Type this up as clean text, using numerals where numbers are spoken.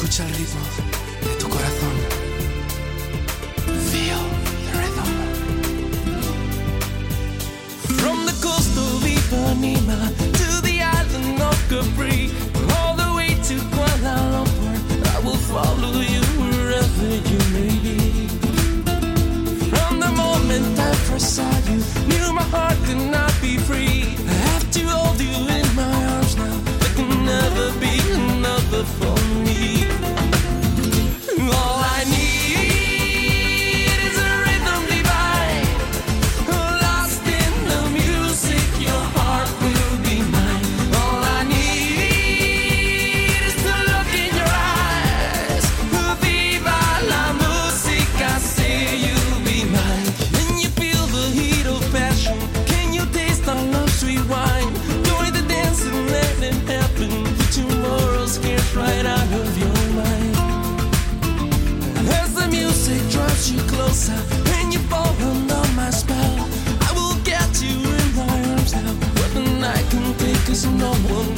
Escucha el ritmo de tu corazón. Feel the rhythm. From the coast of Ipanema to the island of Capri, all the way to Kuala Lumpur, I will follow you wherever you may be. From the moment I first saw you, knew my heart could not be free. I have to hold you in my arms now. There can never be another for me. All I need is a rhythm divine. Lost in the music, your heart will be mine. All I need is to look in your eyes. Viva la música, say you'll be mine. Can you feel the heat of passion? Can you taste our love's sweet wine? Join the dance and let it happen. Put tomorrow's scares right out of your mind. As the music draws you closer and you fall under my spell, I will get you in my arms now. What the night can take us, no one